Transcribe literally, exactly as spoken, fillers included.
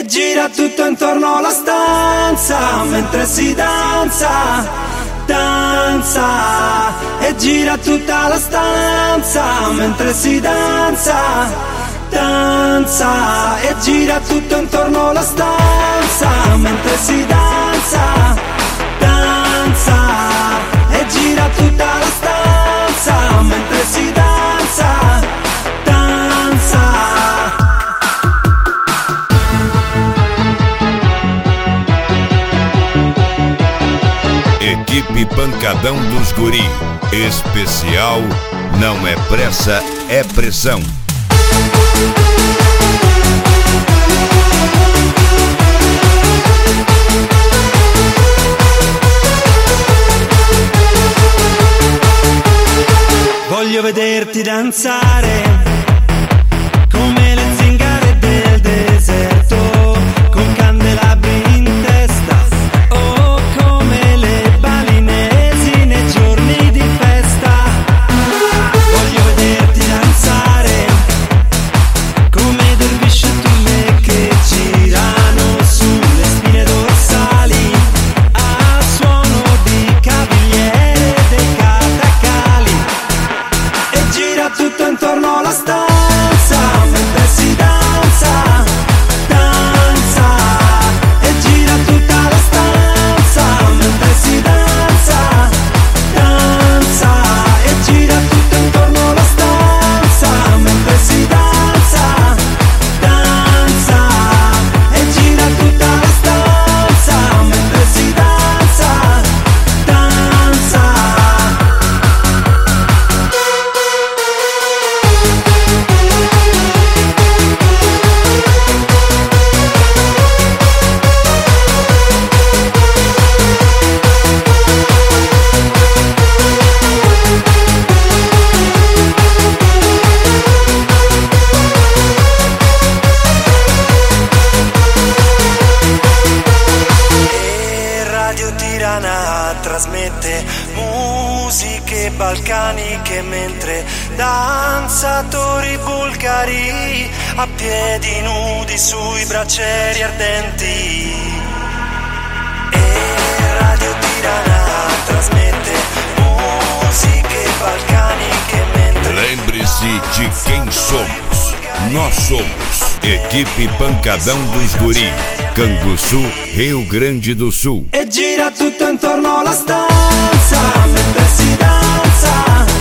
E gira tutto intorno alla stanza mentre si danza, danza. E gira tutta la stanza mentre si danza, danza. E gira tutto intorno alla stanza mentre si danza, danza. E gira tutta la stanza mentre si danza, danza. Equipe Pancadão dos Guri. Especial não é pressa, é pressão. Voglio vederti danzare come le zingare del deserto, con candelabri in testa, o come le balinesi nei giorni di festa. Voglio vederti danzare come dervisce tulle che girano sulle spine dorsali, a suono di cavigliere dei catacali. E gira tutto intorno alla stanza mentre si danza, danza. E gira tutta la stanza mentre si danza, danza. E gira tutto intorno alla stanza mentre si danza, danza. E gira tutta la stanza mentre si danza, danza. E Radio Tirana trasmette musiche balcaniche mentre danzatori bulgari a piedi nudi sui braccieri ardenti. E Radio Tirana trasmette musiche balcaniche mentre Lembre-se de quem somos. Nós somos Equipe Pancadão dos Guri, Canguçu, Rio Grande do Sul. E gira tutto intorno alla stanza mentre si danza,